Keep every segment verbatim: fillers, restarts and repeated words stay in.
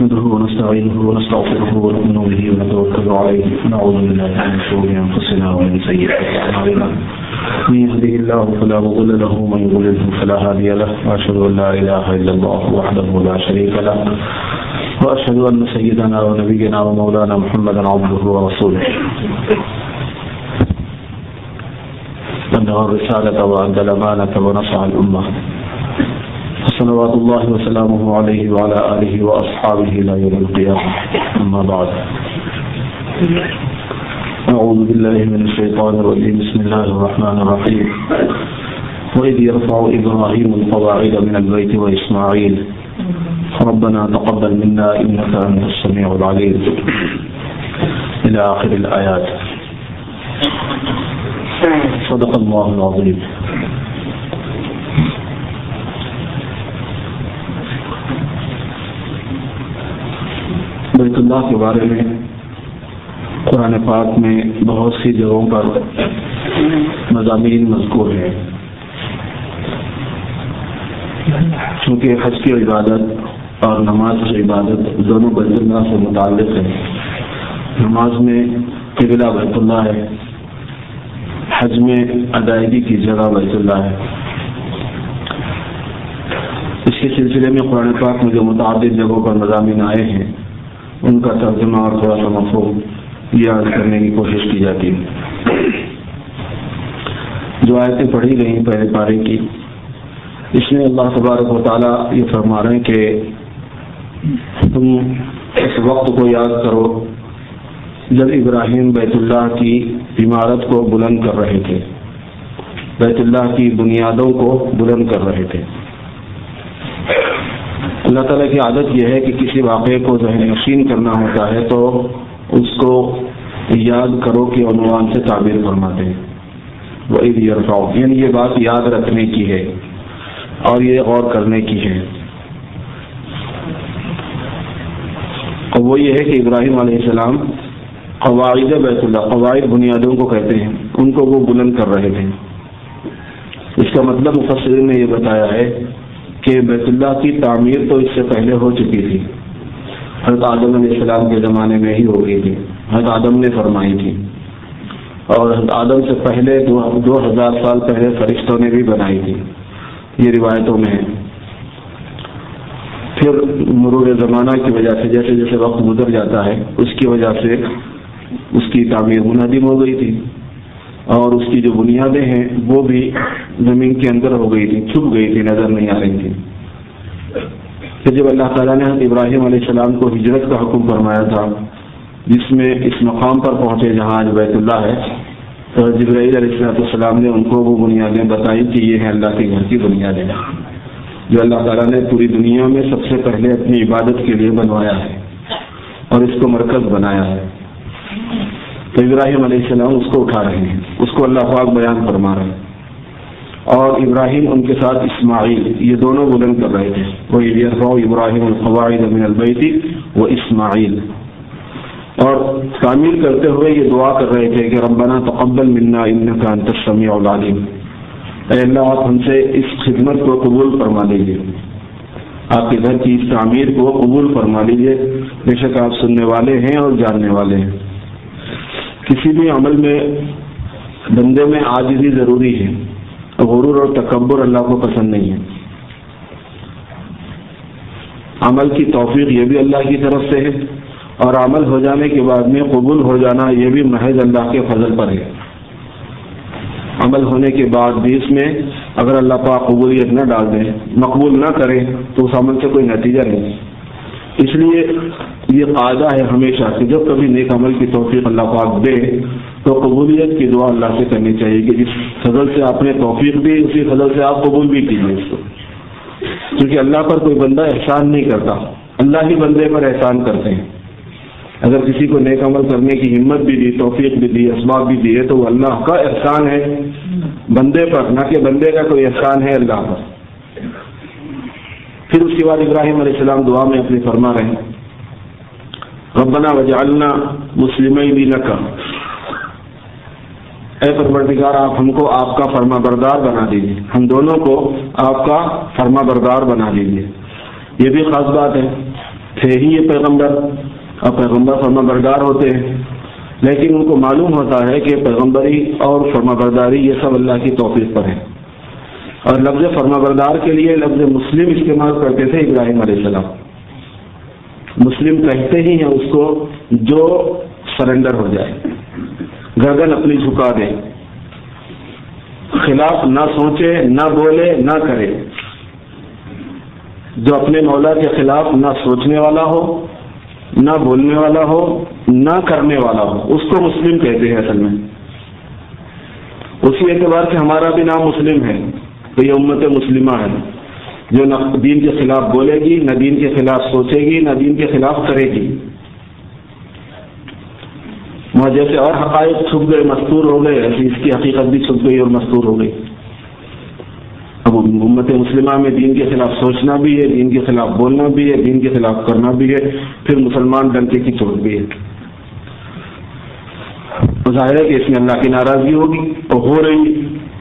نحمده ونستعينه ونستغفره ونؤمن به ونتوكل عليه ونعوذ بالله من شرور انفسنا ومن سيئات اعمالنا من يهده الله فلا مضل له ومن يضلل فلا هادي له واشهد ان لا اله الا الله وحده لا شريك له واشهد ان سيدنا ونبينا ومولانا محمدا عبده ورسوله بلغ الرسالة وأدى الأمانة ونصح الأمة صلوات الله وسلامه عليه وعلى آله وأصحابه إلى يوم القيامة. أما بعد، أعوذ بالله من الشيطان الرجيم. بسم الله الرحمن الرحيم. وإذ يرفع إبراهيم القواعد من البيت وإسماعيل ربنا تقبل منا إنك أنت السميع العليم إلى آخر الآيات. صدق اللہ العظیم. بیت اللہ کے بارے میں قرآن پاک میں بہت سی جگہوں پر مضامین مذکور ہیں. چونکہ حج کی عبادت اور نماز کی عبادت دونوں بیت اللہ سے متعلق ہیں. نماز میں قبلہ بیت اللہ ہے، حج میں ادائیگی کی جگہ بیت اللہ ہے. اس کے سلسلے میں قرآن پاک میں جو متعدد جگہوں پر مضامین آئے ہیں ان کا ترجمہ اور تھوڑا سا مفہوم یاد کرنے کی کوشش کی جاتی ہے. جو آیتیں پڑھی گئی پہلے پارے کی، اس میں اللہ تبارک و تعالیٰ یہ فرما رہے ہیں کہ تم اس وقت کو یاد کرو جب ابراہیم بیت اللہ کی عمارت کو بلند کر رہے تھے، بیت اللہ کی بنیادوں کو بلند کر رہے تھے. اللہ تعالیٰ کی عادت یہ ہے کہ کسی واقعے کو ذہن نشین کرنا ہوتا ہے تو اس کو یاد کرو کہ عنوان سے تعبیر فرماتے ہیں. وَإِذْ يَرْفَعُ، یعنی یہ بات یاد رکھنے کی ہے اور یہ غور کرنے کی ہے. اور وہ یہ ہے کہ ابراہیم علیہ السلام قواعد بیت اللہ، قواعد بنیادوں کو کہتے ہیں، ان کو وہ بلند کر رہے تھے. اس کا مطلب مفسرین نے یہ بتایا ہے کہ بیت اللہ کی تعمیر تو اس سے پہلے ہو چکی تھی، حضرت آدم علیہ السلام کے زمانے میں ہی ہو گئی تھی. حضرت آدم نے فرمائی تھی، اور حضرت آدم سے پہلے دو ہزار سال پہلے فرشتوں نے بھی بنائی تھی، یہ روایتوں میں ہے. پھر مرور زمانہ کی وجہ سے جیسے جیسے وقت گزر جاتا ہے اس کی وجہ سے اس کی تعمیر منہدم ہو گئی تھی، اور اس کی جو بنیادیں ہیں وہ بھی زمین کے اندر ہو گئی تھی، چھپ گئی تھی، نظر نہیں آ رہی تھی. پھر جب اللہ تعالیٰ نے ابراہیم علیہ السلام کو ہجرت کا حکم فرمایا تھا، جس میں اس مقام پر پہنچے جہاں آج بیت اللہ ہے، تو جبرائیل علیہ السلام نے ان کو وہ بنیادیں بتائی کہ یہ ہیں اللہ کے گھر کی بنیادیں جو اللہ تعالیٰ نے پوری دنیا میں سب سے پہلے اپنی عبادت کے لیے بنوایا ہے اور اس کو مرکز بنایا ہے. تو ابراہیم علیہ السلام اس کو اٹھا رہے ہیں، اس کو اللہ پاک بیان فرما رہے ہیں. اور ابراہیم ان کے ساتھ اسماعیل، یہ دونوں بلند کر رہے تھے. وہ یرفع ابراہیم القواعد من البیت و اسماعیل، اور تعمیر کرتے ہوئے یہ دعا کر رہے تھے کہ ربنا تقبل منا انک انت السمیع العلیم، اے اللہ آپ ہم سے اس خدمت کو قبول فرما لیجیے، آپ کے گھر کی اس تعمیر کو قبول فرما لیجیے، بے شک آپ سننے والے ہیں اور جاننے والے ہیں. کسی بھی عمل میں بندے میں عاجزی ضروری ہے، غرور اور تکبر اللہ کو پسند نہیں ہے. عمل کی توفیق یہ بھی اللہ کی طرف سے ہے، اور عمل ہو جانے کے بعد میں قبول ہو جانا یہ بھی محض اللہ کے فضل پر ہے. عمل ہونے کے بعد بھی اس میں اگر اللہ پاک قبولیت نہ ڈال دیں، مقبول نہ کرے، تو اس عمل سے کوئی نتیجہ نہیں. اس لیے یہ قاعدہ ہے ہمیشہ کہ جب کبھی نیک عمل کی توفیق اللہ پاک دے تو قبولیت کی دعا اللہ سے کرنی چاہیے کہ جس فضل سے آپ نے توفیق دی اسی فضل سے آپ قبول بھی کیجیے اس کو. کیونکہ اللہ پر کوئی بندہ احسان نہیں کرتا، اللہ ہی بندے پر احسان کرتے ہیں. اگر کسی کو نیک عمل کرنے کی ہمت بھی دی، توفیق بھی دی، اسباب بھی دیے، تو وہ اللہ کا احسان ہے بندے پر، نہ کہ بندے کا کوئی احسان ہے اللہ پر. پھر اس کے بعد ابراہیم علیہ السلام دعا میں اپنے فرما رہے ہیں ربنا وجعلنا مسلمین لک، اے پروردگار آپ ہم کو آپ کا فرما بردار بنا دیجیے، ہم دونوں کو آپ کا فرما بردار بنا دیجیے. یہ بھی خاص بات ہے تھے ہی یہ پیغمبر، اور پیغمبر فرما بردار ہوتے ہیں، لیکن ان کو معلوم ہوتا ہے کہ پیغمبری اور فرما برداری یہ سب اللہ کی توفیق پر ہے، اور لفظ فرما بردار کے لیے لفظ مسلم استعمال کرتے تھے ابراہیم علیہ السلام۔ مسلم کہتے ہی ہیں اس کو جو سرنڈر ہو جائے، گردن اپنی جھکا دے، خلاف نہ سوچے، نہ بولے، نہ کرے، جو اپنے مولا کے خلاف نہ سوچنے والا ہو، نہ بولنے والا ہو، نہ کرنے والا ہو، اس کو مسلم کہتے ہیں اصل میں۔ اسی اعتبار سے ہمارا بھی نام مسلم ہے، تو یہ امت مسلمہ ہے، جو نہ دین کے خلاف بولے گی، نہ دین کے خلاف سوچے گی، نہ دین کے خلاف کرے گی۔ وہاں جیسے اور حقائق چھپ گئے، مستور ہو گئے، ایسی اس کی حقیقت بھی چھپ گئی اور مستور ہو گئی۔ اب امت مسلمہ میں دین کے خلاف سوچنا بھی ہے، دین کے خلاف بولنا بھی ہے، دین کے خلاف کرنا بھی ہے، پھر مسلمان ڈنکے کی چوٹ بھی ہے۔ ظاہر ہے کہ اس میں اللہ کی ناراضگی ہوگی اور ہو رہی۔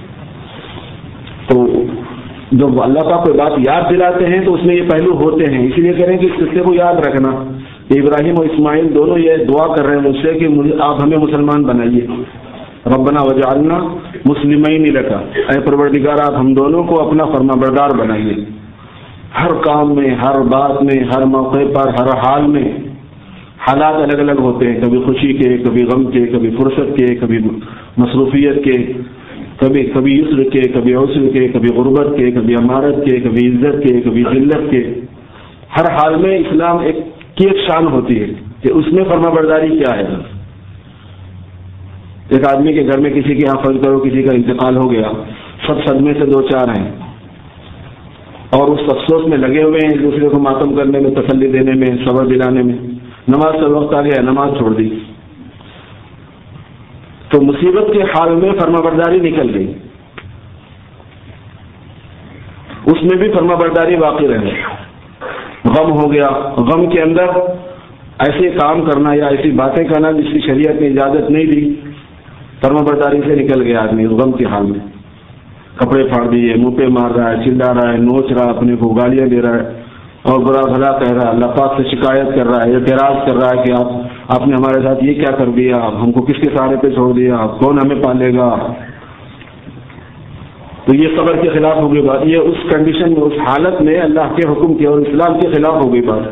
تو جب اللہ پاک کوئی بات یاد دلاتے ہیں تو اس میں یہ پہلو ہوتے ہیں، اسی لیے کریں کہ اس قصے کو یاد رکھنا۔ ابراہیم اور اسماعیل دونوں یہ دعا کر رہے ہیں مجھ سے کہ آپ ہمیں مسلمان بنائیے، ربنا وجعلنا مسلمین لک، اے پروردگار آپ ہم دونوں کو اپنا فرما بردار بنائیے، ہر کام میں، ہر بات میں، ہر موقع پر، ہر حال میں۔ حالات الگ الگ ہوتے ہیں، کبھی خوشی کے، کبھی غم کے، کبھی فرصت کے، کبھی مصروفیت کے، کبھی کبھی یسر کے، کبھی عسر کے، کبھی غربت کے، کبھی امارت کے، کبھی عزت کے، کبھی ذلت کے۔ ہر حال میں اسلام ایک کی ایک شان ہوتی ہے کہ اس میں فرما برداری کیا ہے۔ ایک آدمی کے گھر میں کسی کے یہاں فرض کرو کسی کا انتقال ہو گیا، سب صدمے سے دو چار ہیں اور اس افسوس میں لگے ہوئے ہیں، ایک دوسرے کو ماتم کرنے میں، تسلی دینے میں، صبر دلانے میں۔ نماز کا وقت آ گیا، نماز چھوڑ دی، تو مصیبت کے حال میں فرما برداری نکل گئی، اس میں بھی فرما برداری باقی رہے۔ غم ہو گیا، غم کے اندر ایسے کام کرنا یا ایسی باتیں کرنا جس کی شریعت نے اجازت نہیں دی، فرما برداری سے نکل گیا آدمی غم کے حال میں، کپڑے پھاڑ دیے، منہ پہ مار رہا ہے، چلا رہا ہے، نوچ رہا، اپنے کو گالیاں دے رہا ہے اور برا بھلا کہہ رہا ہے، اللہ پاک سے شکایت کر رہا ہے، اعتراض کر رہا ہے کہ آپ آپ نے ہمارے ساتھ یہ کیا کر دیا، ہم کو کس کے سہارے پہ چھوڑ دیا، کون ہمیں پالے گا۔ تو یہ صبر کے خلاف ہو گئی بات، یہ اس کنڈیشن میں، اس حالت میں اللہ کے حکم کے اور اسلام کے خلاف ہو گئی بات۔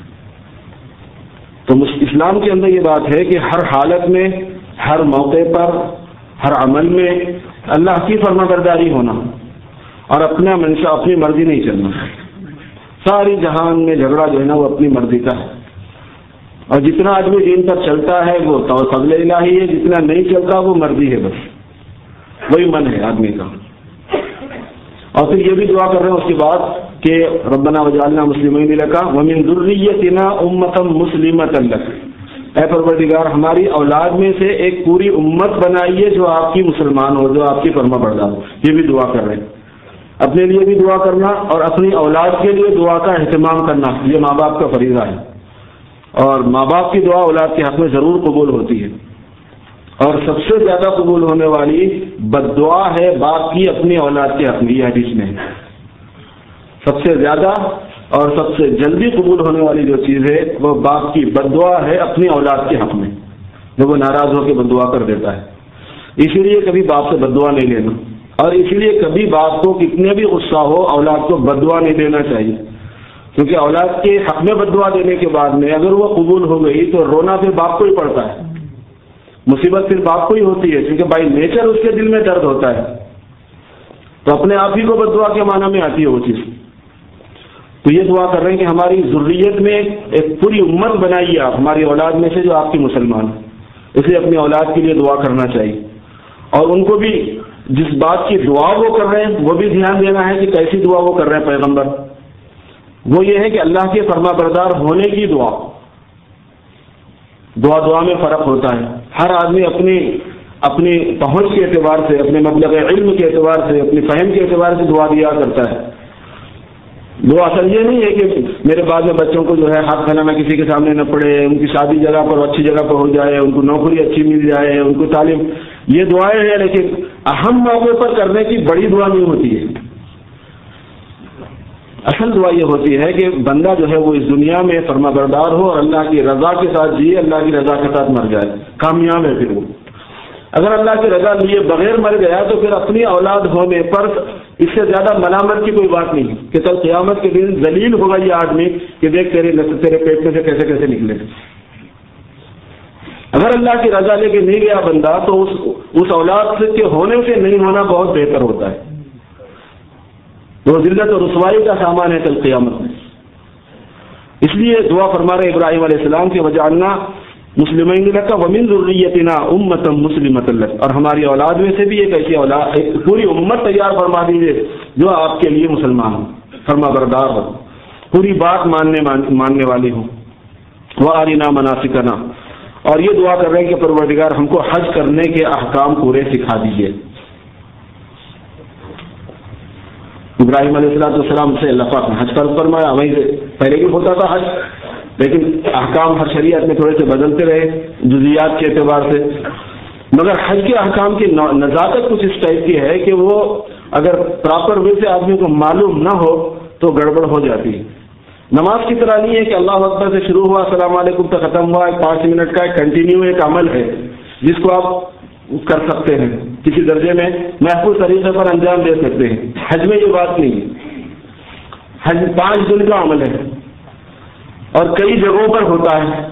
تو اسلام کے اندر یہ بات ہے کہ ہر حالت میں، ہر موقع پر، ہر عمل میں اللہ کی فرما برداری ہونا اور اپنا منشا، اپنی مرضی نہیں چلنا۔ ساری جہان میں جھگڑا جو ہے نا وہ اپنی مرضی کا ہے، اور جتنا آدمی دین پر چلتا ہے وہ تو فضل الہی ہے، جتنا نہیں چلتا وہ مرضی ہے، بس وہی من ہے آدمی کا۔ اور پھر یہ بھی دعا کر رہے ہیں اس کے بعد کہ ربنا وجعلنا مسلمین لک ومن ذریتنا امۃ مسلمۃ لک، اے پروردگار ہماری اولاد میں سے ایک پوری امت بنائیے جو آپ کی مسلمان ہو، جو آپ کی فرما بردار ہو۔ یہ بھی دعا کر رہے ہیں، اپنے لیے بھی دعا کرنا اور اپنی اولاد کے لیے دعا کا اہتمام کرنا، یہ ماں باپ کا فریضہ ہے، اور ماں باپ کی دعا اولاد کے حق میں ضرور قبول ہوتی ہے، اور سب سے زیادہ قبول ہونے والی بد دعا ہے باپ کی اپنی اولاد کے حق میں، یہ حدیث میں ہے۔ سب سے زیادہ اور سب سے جلدی قبول ہونے والی جو چیز ہے وہ باپ کی بد دعا ہے اپنی اولاد کے حق میں، جب وہ ناراض ہو کے بد دعا کر دیتا ہے۔ اسی لیے کبھی باپ سے بد دعا نہیں لینا، اور اسی لیے کبھی باپ کو کتنے بھی غصہ ہو اولاد کو بد دعا نہیں دینا چاہیے، کیونکہ اولاد کے حق میں بد دعا دینے کے بعد میں اگر وہ قبول ہو گئی تو رونا پھر باپ کو ہی پڑتا ہے، مصیبت پھر باپ کو ہی ہوتی ہے، کیونکہ بائی نیچر اس کے دل میں درد ہوتا ہے، تو اپنے آپ ہی کو بد دعا کے معنی میں آتی ہے وہ چیز۔ تو یہ دعا کر رہے ہیں کہ ہماری ذریت میں ایک پوری امت بنائیے آپ، ہماری اولاد میں سے جو آپ کی مسلمان ہیں، اس لیے اپنی اولاد کے لیے دعا کرنا چاہیے، اور ان کو بھی جس بات کی دعا وہ کر رہے ہیں وہ بھی دھیان دینا ہے کہ کیسی دعا وہ کر رہے ہیں پیغمبر۔ وہ یہ ہے کہ اللہ کے فرما بردار ہونے کی دعا، دعا دعا میں فرق ہوتا ہے، ہر آدمی اپنی اپنی پہنچ کے اعتبار سے، اپنے مبلغ علم کے اعتبار سے، اپنی فہم کے اعتبار سے دعا دیا کرتا ہے۔ دعا اصل یہ نہیں ہے کہ میرے بعد میں بچوں کو جو ہے ہاتھ پھیلانا کسی کے سامنے نہ پڑے، ان کی شادی جگہ پر اچھی جگہ پر ہو جائے، ان کو نوکری اچھی مل جائے، ان کو تعلیم، یہ دعائیں ہیں، لیکن اہم موقع پر کرنے کی بڑی دعا نہیں ہوتی ہے۔ اصل دعا یہ ہوتی ہے کہ بندہ جو ہے وہ اس دنیا میں فرما بردار ہو اور اللہ کی رضا کے ساتھ جیے، اللہ کی رضا کے ساتھ مر جائے، کامیاب ہے پھر وہ۔ اگر اللہ کی رضا لیے بغیر مر گیا تو پھر اپنی اولاد ہونے پر اس سے زیادہ ملامت کی کوئی بات نہیں کہ کل قیامت کے دن ذلیل ہوگا یہ آدمی کہ دیکھ تیرے تیرے پیٹ میں سے کیسے کیسے نکلے۔ اگر اللہ کی رضا لے کے نہیں گیا بندہ تو اس اس اولاد کے ہونے سے نہیں ہونا بہت بہتر ہوتا ہے، وہ ذلت اور رسوائی کا سامان ہے کل قیامت میں۔ اس لیے دعا فرما رہے ابراہیم علیہ السلام کی وجعلنا مسلمین لک ومن ذریتنا امۃ مسلمۃ لک، اور ہماری اولاد میں سے بھی ایک ایسی اولاد، ایک پوری امت تیار فرما دیجیے جو آپ کے لیے مسلمان ہو، فرما بردار ہو، پوری بات ماننے ماننے والی ہو۔ وارنا مناسکنا، اور یہ دعا کر رہے ہیں کہ پروردگار ہم کو حج کرنے کے احکام پورے سکھا دیجیے۔ ابراہیم علیہ السلام والسلام سے اللہ پاک نے حج فرض فرمایا، وہیں سے پہلے بھی ہوتا تھا حج، لیکن احکام ہر شریعت میں تھوڑے سے بدلتے رہے جزیات کے اعتبار سے، مگر حج کے احکام کی نزاکت کچھ اس ٹائپ کی ہے کہ وہ اگر پراپر وے سے آدمی کو معلوم نہ ہو تو گڑبڑ ہو جاتی ہے۔ نماز کی طرح نہیں ہے کہ اللہ اکبر سے شروع ہوا السلام علیکم تک ختم ہوا، ایک پانچ منٹ کا ایک کنٹینیو ایک عمل ہے جس کو آپ کر سکتے ہیں، کسی درجے میں محفوظ طریقے پر انجام دے سکتے ہیں۔ حج میں یہ بات نہیں ہے، حج پانچ دن کا عمل ہے اور کئی جگہوں پر ہوتا ہے۔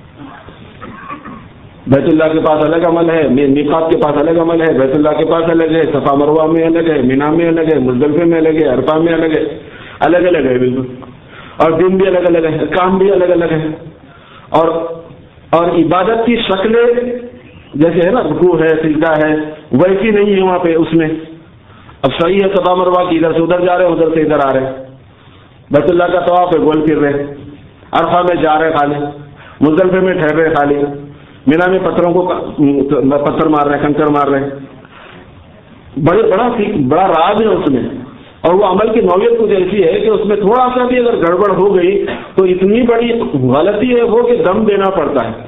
بیت اللہ کے پاس الگ عمل ہے، میقات کے پاس الگ عمل ہے، بیت اللہ کے پاس الگ ہے، صفا مروہ میں الگ ہے، مینا میں الگ ہے، مزدلفے میں الگ ہے، عرفہ میں الگ ہے، الگ الگ ہے بالکل، اور دن بھی الگ الگ ہے، کام بھی الگ الگ ہے، اور اور عبادت کی شکلیں جیسے ہے نا، رکوع ہے، سجدہ ہے، ویسی نہیں ہے وہاں پہ اس میں۔ اب صحیح ہے صفا مروہ کی، ادھر سے ادھر جا رہے ہیں، ادھر سے ادھر آ رہے ہیں، بیت اللہ کا طواف ہے، گول پھر رہے، عرفہ میں جا رہے خالی، مزدلفے میں ٹھہر رہے خالی، مینا میں پتھروں کو پتھر مار رہے ہیں، کنکر مار رہے ہیں، بڑے بڑا بڑا راز ہے اس میں، اور وہ عمل کی نوعیت کچھ ایسی ہے کہ اس میں تھوڑا سا بھی اگر گڑبڑ ہو گئی تو اتنی بڑی غلطی ہے وہ کہ دم دینا پڑتا ہے۔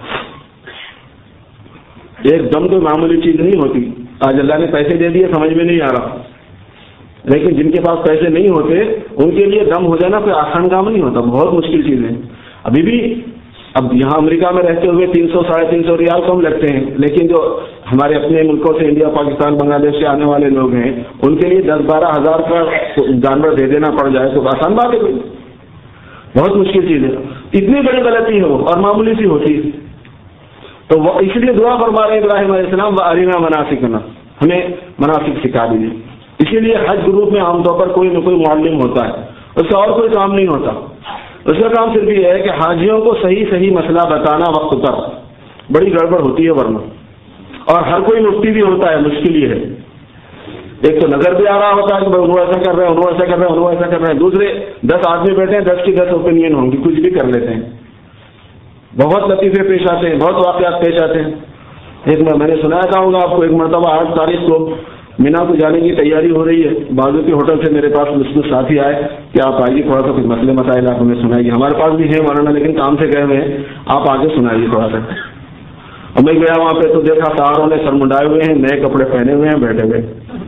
ایک دم تو معمولی چیز نہیں ہوتی، آج اللہ نے پیسے دے دیے سمجھ میں نہیں آ رہا، لیکن جن کے پاس پیسے نہیں ہوتے ان کے لیے دم ہو جانا کوئی آسان کام نہیں ہوتا، بہت مشکل چیز ہے۔ ابھی بھی اب یہاں امریکہ میں رہتے ہوئے تین سو ساڑھے تین سو ریال کم لگتے ہیں، لیکن جو ہمارے اپنے ملکوں سے انڈیا پاکستان بنگلہ دیش سے آنے والے لوگ ہیں ان کے لیے دس بارہ ہزار کا جانور دے دینا پڑ جائے تو آسان بات ہے کوئی، بہت مشکل چیز ہے، اتنی بڑی غلطی ہے وہ اور معمولی سی ہوتی ہے۔ تو وہ اس لیے دعا فرما رہے ابراہیم علیہ السلام وَأَرِنَا مَنَاسِكَنَا، ہمیں مناسک سکھا دیجیے۔ اسی لیے حج گروپ میں عام طور پر کوئی نہ کوئی معلم ہوتا ہے، اس کا اور کوئی کام نہیں ہوتا، اس کا کام صرف یہ ہے کہ حاجیوں کو صحیح صحیح مسئلہ بتانا وقت پر، بڑی گڑبڑ ہوتی ہے ورنہ، اور ہر کوئی مفتی بھی ہوتا ہے، مشکل یہ ہے، ایک تو نظر بھی آ رہا ہوتا ہے کہ وہ ایسا کر رہے ہیں، انہوں ایسا کر رہے ہیں، انہوں ایسا کر رہے ہیں، دوسرے دس آدمی بیٹھے ہیں، دس کی دس اوپینین ہوں گی، کچھ بھی کر لیتے ہیں، بہت لطیفے پیش آتے ہیں، بہت واقعات پیش آتے ہیں۔ ایک میں نے سنایا تھا ہوگا آپ کو، ایک مرتبہ آٹھ تاریخ کو مینا کو جانے کی تیاری ہو رہی ہے، بازو کے ہوٹل سے میرے پاس مسلم ساتھی آئے کہ آپ آئیے تھوڑا سا کچھ مسئلے مسائل آپ ہمیں سنائیے، ہمارے پاس بھی ہے مولانا لیکن کام سے گئے ہوئے ہیں، آپ آگے سنائیے تھوڑا سا۔ اور میں گیا وہاں پہ تو دیکھا ساروں نے سر منڈائے ہوئے ہیں، نئے کپڑے پہنے ہوئے ہیں، بیٹھے ہوئے،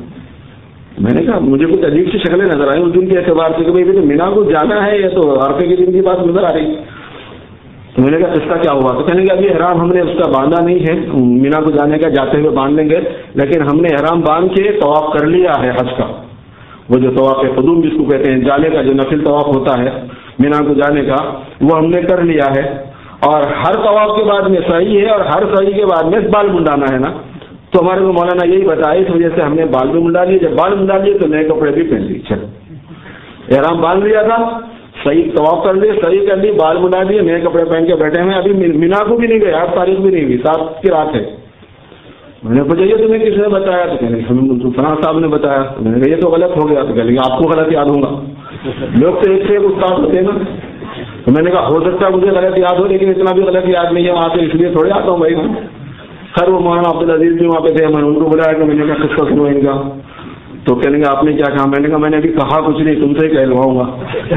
میں نے کہا مجھے کچھ عجیب سی شکلیں نظر آئی اس دن کے اعتبار سے کہ بھائی تو مینا کو جانا ہے یا تو عرفے کے دن کی بات نظر آ رہی، تو میں نے کہا قصہ کیا ہوا؟ تو کہنے کہ ابھی احرام ہم نے اس کا باندھا نہیں ہے، مینا کو جانے کا جاتے ہوئے باندھ لیں گے، لیکن ہم نے احرام باندھ کے طواف کر لیا ہے حج کا، وہ جو طواف قدوم جس کو کہتے ہیں، جانے کا جو نفل طواف ہوتا ہے مینا کو جانے کا، وہ ہم نے کر لیا ہے، اور ہر طواف کے بعد میں سعی ہے، اور ہر سعی کے بعد میں بال منڈانا ہے نا، تو ہمارے کو مولانا یہی بتایا، اس وجہ سے ہم نے بال بھی منڈا لیے، جب بال منڈا لیے تو نئے کپڑے بھی پہن لیے، چلو احرام باندھ لیا تھا، صحیح طواف کر لیے، صحیح کر لی، بال منڈا دیے، نئے کپڑے پہن کے بیٹھے ہیں، ابھی مینا کو بھی نہیں گئے، آٹھ تاریخ بھی نہیں ہوئی، سات کی رات ہے۔ میں نے پوچھا یہ تمہیں کس نے بتایا؟ تو کہنے ہمیں فلاں صاحب نے بتایا، تو میں نے کہا یہ تو غلط ہو گیا، تو کہنے آپ کو غلط یاد ہوگا، لوگ تو ایک سے ایک استاد ہوتے ہیں نا، تو میں نے کہا ہو سکتا ہے مجھے غلط یاد ہو لیکن اتنا بھی غلط یاد نہیں ہے وہاں سے، اس لیے تھوڑے آتا ہوں بھائی۔ خیر وہ مولانا عبدالعزیز بھی وہاں پہ تھے، میں نے ان کو بلایا کہ میں نے کہا قصہ سنو ان کا، تو کہنے گا آپ نے کیا کہا؟ میں نے کہا میں نے ابھی کہا کچھ نہیں، تم سے کہلواؤں گا۔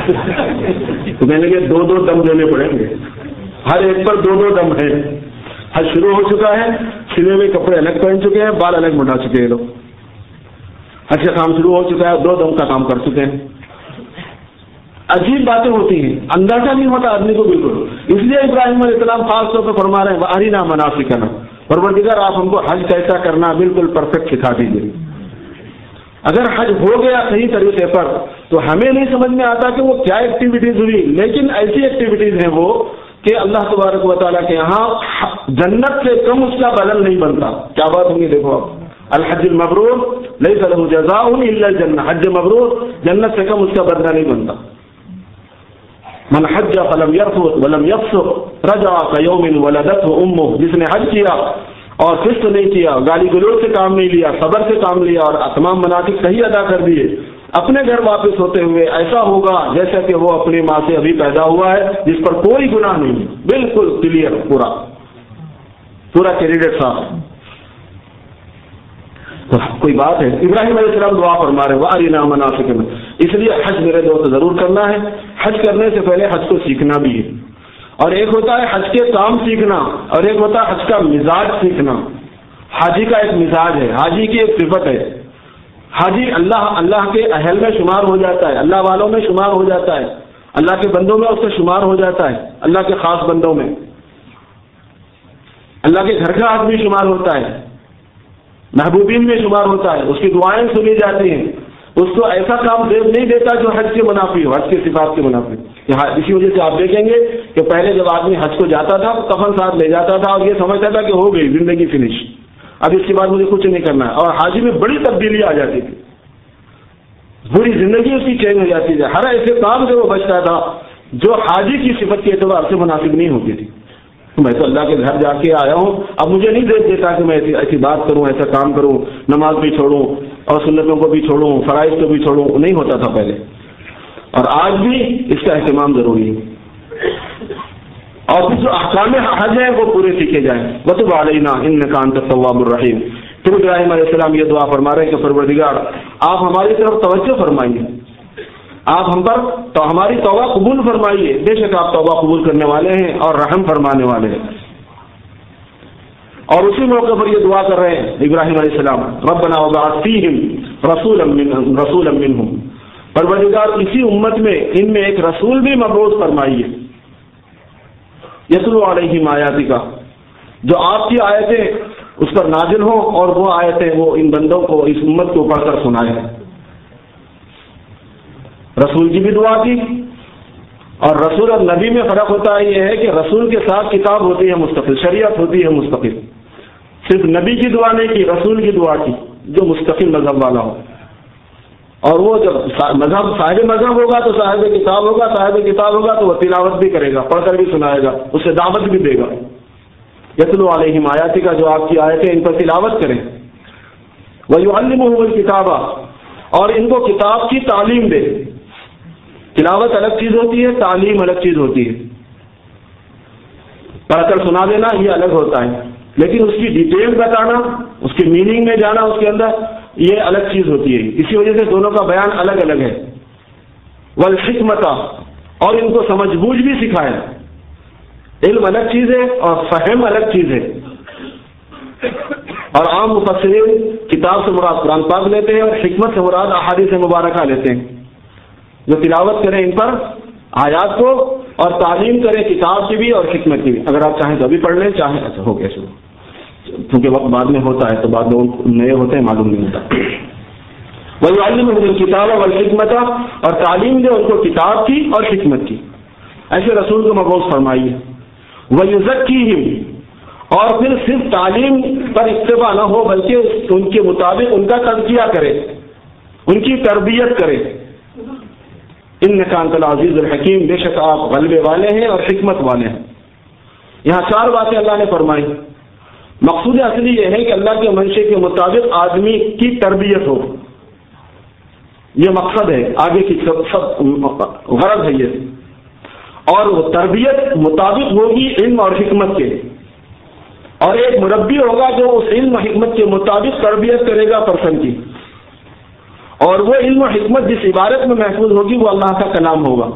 تو میں نے کہا دو دو دم دینے پڑیں گے، ہر ایک پر دو دو دم ہے، حج شروع ہو چکا ہے، سلے ہوئے کپڑے الگ پہن چکے ہیں، بال الگ منڈا چکے ہیں لوگ، حج کا کام شروع ہو چکا ہے، دو دم کا کام کر چکے ہیں۔ عجیب باتیں ہوتی ہیں، اندازہ نہیں ہوتا آدمی کو بالکل. اس لیے ابراہیم علیہ السلام خاص طور پہ فرما رہے ہیں وَأَرِنَا مَنَاسِكَنَا، پروردگار آپ ہم کو حج کیسا کرنا بالکل پرفیکٹ سکھا دیجیے. اگر حج ہو گیا صحیح طریقے پر تو ہمیں نہیں سمجھ میں آتا کہ وہ کیا ایکٹیویٹیز ہوئی، لیکن ایسی ایکٹیویٹیز ہیں وہ کہ اللہ تبارک و تعالیٰ کے یہاں جنت سے کم اس کا بدل نہیں بنتا. کیا بات ہوگی دیکھو آپ، الحج المبرور لیس له جزاء الا الجنہ، حج مبرور جنت سے کم اس کا بدلہ نہیں بنتا. من حج فلم يرفث ولم يفسق رجع كيوم ولدته امه، جس نے حج کیا اور فسق نہیں کیا، گالی گلوچ سے کام نہیں لیا، صبر سے کام لیا اور تمام مناسک صحیح ادا کر دیے، اپنے گھر واپس ہوتے ہوئے ایسا ہوگا جیسا کہ وہ اپنی ماں سے ابھی پیدا ہوا ہے، جس پر کوئی گناہ نہیں، بالکل کلیئر، پورا پورا کینڈیڈیٹ صاحب. تو کوئی بات ہے. ابراہیم علیہ السلام دعا فرما رہے ہیں وَأَرِنَا مَنَاسِكَنَا، اس لیے حج میرے دوست ضرور کرنا ہے. حج کرنے سے پہلے حج کو سیکھنا بھی ہے، اور ایک ہوتا ہے حج کے کام سیکھنا اور ایک ہوتا ہے حج کا مزاج سیکھنا. حاجی کا ایک مزاج ہے، حاجی کی ایک صفت ہے. حاجی اللہ اللہ کے اہل میں شمار ہو جاتا ہے، اللہ والوں میں شمار ہو جاتا ہے، اللہ کے بندوں میں اس سے شمار ہو جاتا ہے، اللہ کے خاص بندوں میں، اللہ کے گھر کا آدمی شمار ہوتا ہے، محبوبین میں شمار ہوتا ہے، اس کی دعائیں سنی جاتی ہیں. اس کو ایسا کام دے نہیں دیتا جو حج کے منافی ہو، حج کے صفات کے منافی. اسی وجہ سے آپ دیکھیں گے کہ پہلے جب آدمی حج کو جاتا تھا کفن ساتھ لے جاتا تھا اور یہ سمجھتا تھا کہ ہو گئی زندگی فنش، اب اس کے بعد مجھے کچھ نہیں کرنا ہے. اور حاجی میں بڑی تبدیلی آ جاتی تھی، پوری زندگی اس کی چینج ہو جاتی تھی. ہر ایسے کام سے وہ بچتا تھا جو حاجی کی صفت کے اعتبار سے مناسب نہیں ہوتی تھی. میں تو اللہ کے گھر جا کے آیا ہوں، اب مجھے نہیں دیکھ دیتا کہ میں ایسی ایسی بات کروں، ایسا کام کروں، نماز بھی چھوڑوں اور سنتوں کو بھی چھوڑوں، فرائض کو بھی چھوڑوں. نہیں ہوتا تھا پہلے، اور آج بھی اس کا اہتمام ضروری ہے. اور پھر جو احکام حج ہیں وہ پورے سیکھے جائیں. وَتُبْ عَلَيْنَا إِنَّكَ أَنْتَ التَّوَّابُ الرَّحِيمُ. پھر ابراہیم علیہ السلام یہ دعا فرما رہے ہیں کہ پروردگار آپ ہماری طرف توجہ فرمائیے، آپ ہم پر تو ہماری توبہ قبول فرمائیے، بے شک آپ توبہ قبول کرنے والے ہیں اور رحم فرمانے والے ہیں. اور اسی موقع پر یہ دعا کر رہے ہیں ابراہیم علیہ السلام ربنا وبعث فیہم رسولا منہم رسولا منہم، پروردگار اسی امت میں ان میں ایک رسول بھی مبعوث فرمائیے، یتلو علیہم آیاتک، جو آپ کی آیتیں اس پر نازل ہوں اور وہ آیتیں وہ ان بندوں کو اس امت کو پڑھ کر سنائے. رسول کی بھی دعا کی، اور رسول اور نبی میں فرق ہوتا ہے یہ ہے کہ رسول کے ساتھ کتاب ہوتی ہے مستقل، شریعت ہوتی ہے مستقل. صرف نبی کی دعا نہیں کی، رسول کی دعا کی جو مستقل مذہب والا ہو. اور وہ جب مذہب صاحب مذہب ہوگا تو صاحب کتاب ہوگا، صاحب کتاب ہوگا تو وہ تلاوت بھی کرے گا، پڑھ کر بھی سنائے گا، اس سے دعوت بھی دے گا. یتلو علیہم آیاتک کا جو آپ کی آیتیں ان پر تلاوت کریں. وَيُعَلِّمُهُمُ الْكِتَابَ، اور ان کو کتاب کی تعلیم دے. تلاوت الگ چیز ہوتی ہے، تعلیم الگ چیز ہوتی ہے. پڑھ کر سنا دینا یہ الگ ہوتا ہے، لیکن اس کی ڈیٹیل بتانا، اس کی میننگ میں جانا اس کے اندر، یہ الگ چیز ہوتی ہے. اسی وجہ سے دونوں کا بیان الگ الگ ہے. والحکمت، اور ان کو سمجھ بوجھ بھی سکھائے. علم الگ چیز ہے اور فہم الگ چیز ہے. اور عام مفسرین کتاب سے مراد قرآن پاک لیتے ہیں اور حکمت سے مراد احادیث مبارکہ لیتے ہیں. جو تلاوت کریں ان پر آیات کو اور تعلیم کریں کتاب کی بھی اور حکمت کی بھی. اگر آپ چاہیں تو ابھی پڑھ لیں، چاہیں ایسا ہو گیا شروع، کیونکہ وقت بعد میں ہوتا ہے تو بعد لوگ نئے ہوتے ہیں معلوم نہیں ہوتا. وَيُعَلِّمُهُمُ الْكِتَابَ وَالْحِكْمَةَ، اور تعلیم دے ان کو کتاب کی اور حکمت کی. ایسے رسول کو مبعوث فرمائیے. وَيُزَكِّيهِمْ، اور پھر صرف تعلیم پر اکتفا نہ ہو بلکہ ان کے مطابق ان کا تزکیہ کرے، ان کی تربیت کرے. انک انت العزیز الحکیم، بے شک آپ غلبے والے ہیں اور حکمت والے ہیں. یہاں چار باتیں اللہ نے فرمائی. مقصود اصلی یہ ہے کہ اللہ کے منشے کے مطابق آدمی کی تربیت ہو. یہ مقصد ہے، آگے کی سب سب غرض ہے یہ. اور وہ تربیت مطابق ہوگی علم اور حکمت کے. اور ایک مربی ہوگا جو اس علم و حکمت کے مطابق تربیت کرے گا پرسن کی. اور وہ علم و حکمت جس عبارت میں محفوظ ہوگی وہ اللہ کا کلام ہوگا.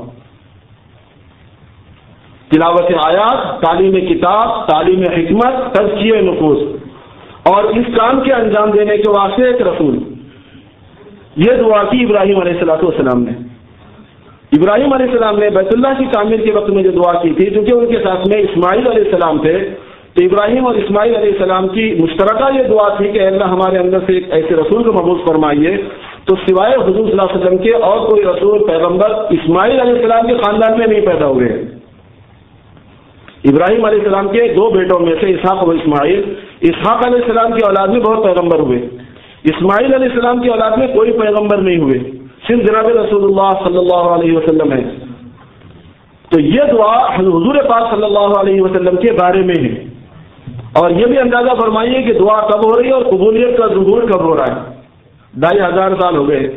تلاوت آیات، تعلیم کتاب، تعلیم حکمت، تزکیہ نفوس، اور اس کام کے انجام دینے کے واسطے ایک رسول. یہ دعا کی ابراہیم علیہ الصلوۃ والسلام نے. ابراہیم علیہ السلام نے بیت اللہ کی تعمیر کے وقت میں جو دعا کی تھی، چونکہ ان کے ساتھ میں اسماعیل علیہ السلام تھے، تو ابراہیم اور اسماعیل علیہ السلام کی مشترکہ یہ دعا تھی کہ اللہ ہمارے اندر سے ایک ایسے رسول کو مبعوث فرمائیے تو سوائے حضور صلی اللہ علیہ وسلم کے اور کوئی رسول پیغمبر اسماعیل علیہ السلام کے خاندان میں نہیں پیدا ہوئے ہیں۔ ابراہیم علیہ السلام کے دو بیٹوں میں سے اسحاق و اسماعیل، اسحاق علیہ السلام کی اولاد میں بہت پیغمبر ہوئے، اسماعیل علیہ السلام کی اولاد میں کوئی پیغمبر نہیں ہوئے، صرف جناب رسول اللہ صلی اللہ علیہ وسلم ہے۔ تو یہ دعا حضور پاک صلی اللہ علیہ وسلم کے بارے میں ہے، اور یہ بھی اندازہ فرمائیے کہ دعا کب ہو رہی ہے اور قبولیت کا ظہور کب ہو رہا ہے۔ ڈھائی ہزار سال ہو گئے،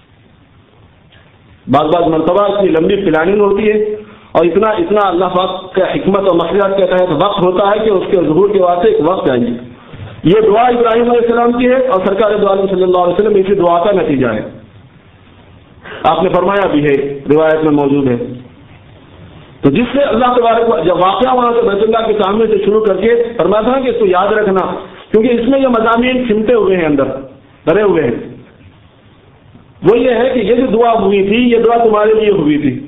بعض بعض مرتبہ اتنی لمبی پلاننگ ہوتی ہے اور اتنا اتنا اللہ پاک کا حکمت اور مصلحت کے تحت وقت ہوتا ہے کہ اس کے ظہور کے واسطے ایک وقت چاہیے۔ یہ دعا ابراہیم علیہ السلام کی ہے اور سرکار دو عالم صلی اللہ علیہ وسلم اسی دعا کا نتیجہ ہے۔ آپ نے فرمایا بھی ہے، روایت میں موجود ہے۔ تو جس سے اللہ تبارک جب واقعہ وہاں سے بیت اللہ کی تعمیر سے شروع کر کے فرمایا تھا کہ اس کو یاد رکھنا، کیونکہ اس میں یہ مضامین سمٹے ہوئے ہیں، اندر بھرے ہوئے ہیں۔ وہ یہ ہے کہ یہ جو دعا ہوئی تھی یہ دعا تمہارے لیے ہوئی تھی،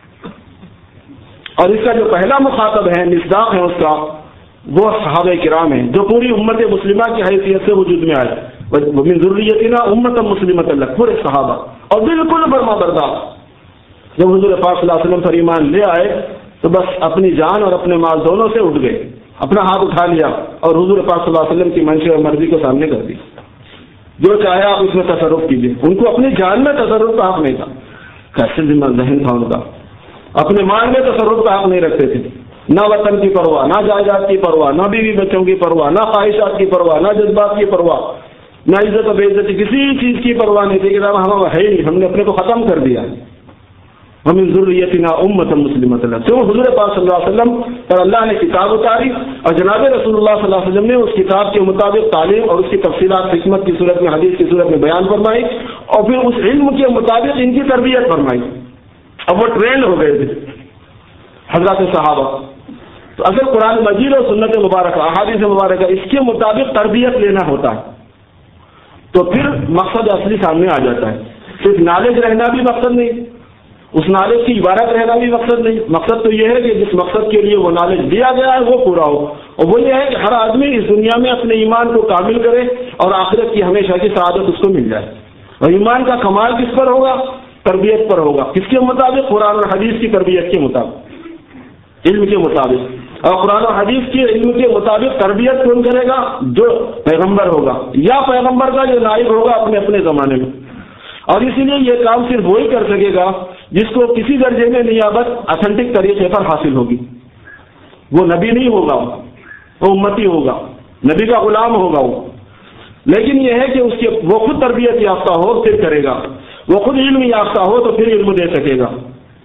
اور اس کا جو پہلا مخاطب ہے، مصداق ہے اس کا، وہ صحابہ کرام ہیں جو پوری امت مسلمہ کی حیثیت سے وجود میں آئے۔ من ذریتنا امت مسلمۃ لک، پورے صحابہ، اور بالکل فرما بردار۔ جب حضور پاک صلی اللہ علیہ وسلم پر ایمان لے آئے تو بس اپنی جان اور اپنے مال دونوں سے اٹھ گئے، اپنا ہاتھ اٹھا لیا اور حضور پاک صلی اللہ علیہ وسلم کی منشا اور مرضی کو سامنے کر دی۔ جو چاہے آپ اس میں تصرف کیجیے۔ ان کو اپنی جان میں تصرف کا حق نہیں تھا، کیسے ذمہ ذہن تھا ان کا، اپنے مال میں تصرف کا حق نہیں رکھتے تھے، نہ وطن کی پرواہ، نہ جائیداد کی پرواہ، نہ بیوی بچوں کی پرواہ، نہ خواہشات کی پرواہ، نہ جذبات کی پرواہ، نہ عزت و بے عزتی، کسی چیز کی پرواہ نہیں تھی کہ ہم ہے نہیں، ہم نے اپنے کو ختم کر دیا۔ ومن ذریتنا امۃ مسلمۃ لک، تو حضور پاک صلی اللہ علیہ وسلم پر اللہ نے کتاب اتاری اور جناب رسول اللہ صلی اللہ علیہ وسلم نے اس کتاب کے مطابق تعلیم اور اس کی تفصیلات حکمت کی صورت میں، حدیث کی صورت میں بیان فرمائی، اور پھر اس علم کے مطابق ان کی تربیت فرمائی۔ اب وہ ٹرینڈ ہو گئے تھے حضرات صحابہ۔ تو اگر قرآن مجید اور سنت مبارکہ، احادیث مبارکہ، اس کے مطابق تربیت لینا ہوتا ہے تو پھر مقصد اصلی سامنے آ جاتا ہے۔ صرف نالج رہنا بھی مقصد نہیں، اس نالج کی عبارت رہنا بھی مقصد نہیں، مقصد تو یہ ہے کہ جس مقصد کے لیے وہ نالج دیا گیا ہے وہ پورا ہو، اور وہ یہ ہے کہ ہر آدمی اس دنیا میں اپنے ایمان کو کامل کرے اور آخرت کی ہمیشہ کی سعادت اس کو مل جائے۔ اور ایمان کا کمال کس پر ہوگا؟ تربیت پر ہوگا۔ کس کے مطابق؟ قرآن اور حدیث کی تربیت کے مطابق، علم کے مطابق۔ اور قرآن و حدیث کے علم کے مطابق تربیت کون کرے گا؟ جو پیغمبر ہوگا یا پیغمبر کا جو نائب ہوگا اپنے اپنے زمانے میں۔ اور اسی لیے یہ کام صرف وہی کر سکے گا جس کو کسی درجے میں نیابت اتھینٹک طریقے پر حاصل ہوگی۔ وہ نبی نہیں ہوگا، وہ امتی ہوگا، نبی کا غلام ہوگا وہ، لیکن یہ ہے کہ اس کی وہ خود تربیت یافتہ ہو پھر کرے گا، وہ خود علم یافتہ ہو تو پھر علم دے سکے گا۔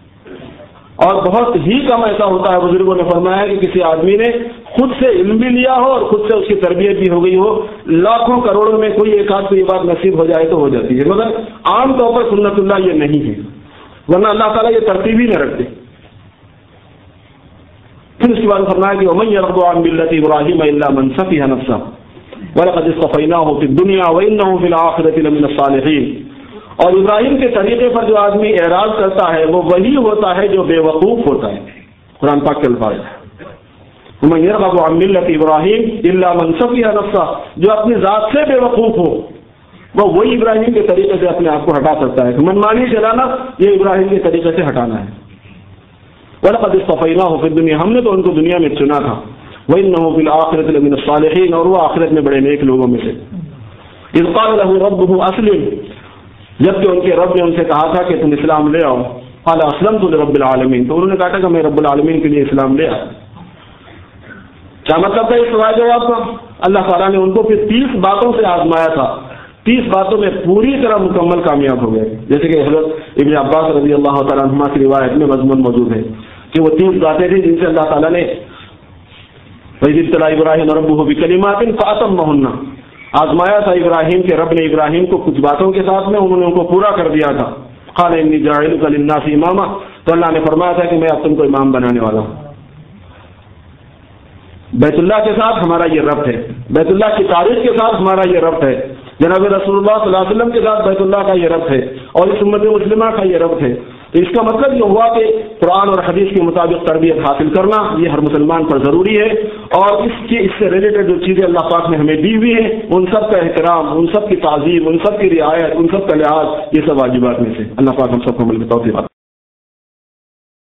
اور بہت ہی کم ایسا ہوتا ہے، بزرگوں نے فرمایا کہ کسی آدمی نے خود سے علم بھی لیا ہو اور خود سے اس کی تربیت بھی ہو گئی ہو، لاکھوں کروڑوں میں کوئی ایک آدھ کو یہ بات نصیب ہو جائے تو ہو جاتی ہے، مگر عام طور پر سنت اللہ یہ نہیں ہے، ورنہ اللہ تعالیٰ یہ ترتیب ہی نہ رکھتے۔ پھر اس کے بعد فرمایا کہ وَمَن يَرْغَبُ عَن مِّلَّةِ إِبْرَاهِيمَ إِلَّا مَن سَفِهَ نَفْسَهُ وَلَقَدِ اصْطَفَيْنَاهُ فِي الدُّنْيَا وَإِنَّهُ فِي الْآخِرَةِ لَمِنَ الصَّالِحِينَ۔ اور ابراہیم کے طریقے پر جو آدمی اعراض کرتا ہے وہ وہی ہوتا ہے جو بے وقوف ہوتا ہے۔ قرآن پاک کے الفاظ وَمَن يَرْغَبُ عَن مِّلَّةِ إِبْرَاهِيمَ إِلَّا مَن سَفِهَ نَفْسَهُ، جو اپنی ذات سے بے وقوف ہو وہ وہی ابراہیم کے طریقے سے اپنے آپ کو ہٹا سکتا ہے۔ منمانی چلانا یہ ابراہیم کے طریقے سے ہٹانا ہے۔ وَلَقَدِ اصْطَفَيْنَاهُ فِي الدُّنْيَا، ہم نے تو ان کو دنیا میں چنا تھا، وَإِنَّهُ فِي الْآخِرَةِ لَمِنَ الصَّالِحِينَ، اور وہ آخرت میں بڑے نیک لوگوں میں سے۔ إِذْ قَالَ لَهُ رَبُّهُ أَسْلِمْ، جبکہ ان کے رب نے ان سے کہا تھا کہ تم اسلام لے آؤ، قال اسلمت لرب العالمین، تو انہوں نے کہا تھا کہ میں رب العالمین کے لیے اسلام لے آیا۔ کیا مطلب تھا اس سوال جواب کا؟ اللہ تعالیٰ نے ان کو پھر تیس باتوں سے آزمایا تھا، تیس باتوں میں پوری طرح مکمل کامیاب ہو گئے، جیسے کہ حضرت ابن عباس رضی اللہ تعالیٰ عنہما کی روایت میں مضمون موجود ہے کہ وہ تیس باتیں تھیں جن سے اللہ تعالیٰ نے وَإِذِ ابْتَلَىٰ إِبْرَاهِيمَ رَبُّهُ بِكَلِمَاتٍ فَأَتَمَّهُنَّ، آزمایا تھا ابراہیم کے رب نے ابراہیم کو کچھ باتوں کے ساتھ میں، انہوں نے ان کو پورا کر دیا تھا۔ قال انی جاعلک للناس اماما، تو اللہ نے فرمایا تھا کہ میں اب تم کو امام بنانے والا ہوں۔ بیت اللہ کے ساتھ ہمارا یہ ربط ہے، بیت اللہ کی تاریخ کے ساتھ ہمارا یہ ربط ہے، جناب رسول اللہ صلی اللہ علیہ وسلم کے ساتھ بیت اللہ کا یہ ربط ہے، اور اس امت مسلمہ کا یہ ربط ہے۔ تو اس کا مطلب یہ ہوا کہ قرآن اور حدیث کے مطابق تربیت حاصل کرنا یہ ہر مسلمان پر ضروری ہے، اور اس کی اس سے ریلیٹڈ جو چیزیں اللہ پاک نے ہمیں دی ہوئی ہیں ان سب کا احترام، ان سب کی تعظیم، ان سب کی رعایت، ان سب کا لحاظ، یہ سب واجبات میں سے اللہ پاک ہم سب کو عمل کی توفیق عطا